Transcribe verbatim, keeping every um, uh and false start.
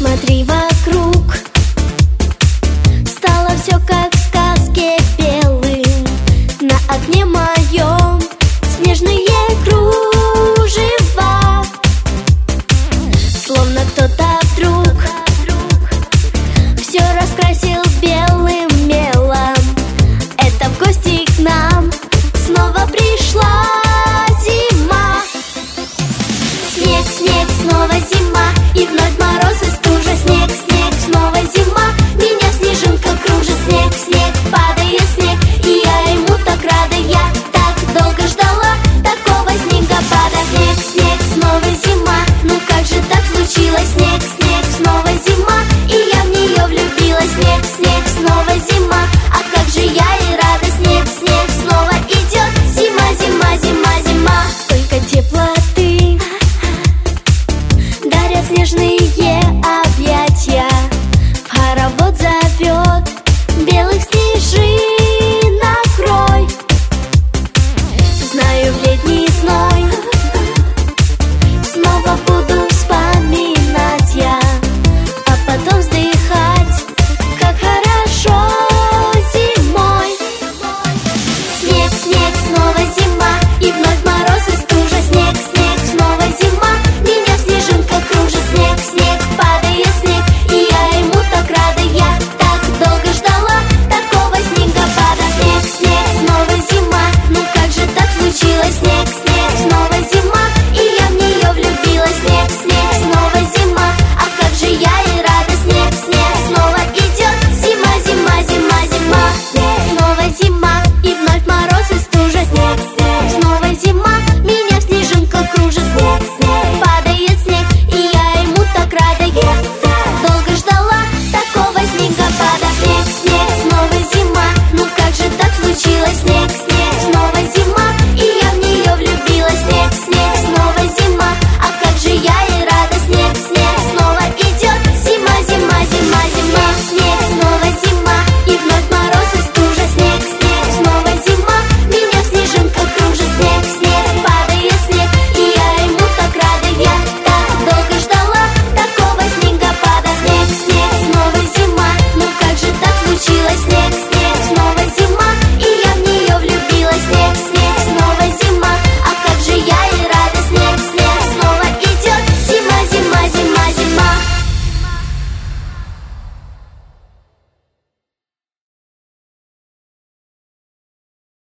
Посмотри вокруг, стало все как в сказке белым. На окне моем снежные кружева, словно кто-то вдруг все раскрасил белым мелом. Это в гости к нам снова пришла зима. Снег, снег, снова зима, и вновь мороз и стужа. Снег, снег, снова зима, меня снежинка кружит. Снег, снег, падает снег, и я ему так рада. Я так долго ждала такого снегопада. Снег, снег, снова зима, ну как же так случилось? Снег, снег, снова зима, и я в нее влюбилась. Снег, снег, снова зима, а как же я и рада. Снег, снег, снова идет зима, зима, зима, зима. Столько теплоты дарят снежные объятия. Хоровод зовет белых снежинок рой. Знаю, в летний зной снова буду вспоминать я, а потом вздыхать, как хорошо зимой. Снег, снег, снова зима, и вновь мороз и стужа. Снег, снег, снова зима, меня снежинка кружит. Снег, снег, падает снег, и я ему так рада. Я так долго ждала такого снегопада. Снег, снег, снова зима, ну как же так случилось? Снег, снег, снова зима, и я в нее влюбилась. Снег, снег, снова зима, а как же я и рада. Снег, снег, снова идет зима, зима, зима, зима. Снег, снова зима, и вновь мороз и стужа. Снег, снег, снова зима, меня снежинка кружит. Снег, снег, падает снег, и я ему так рада. Я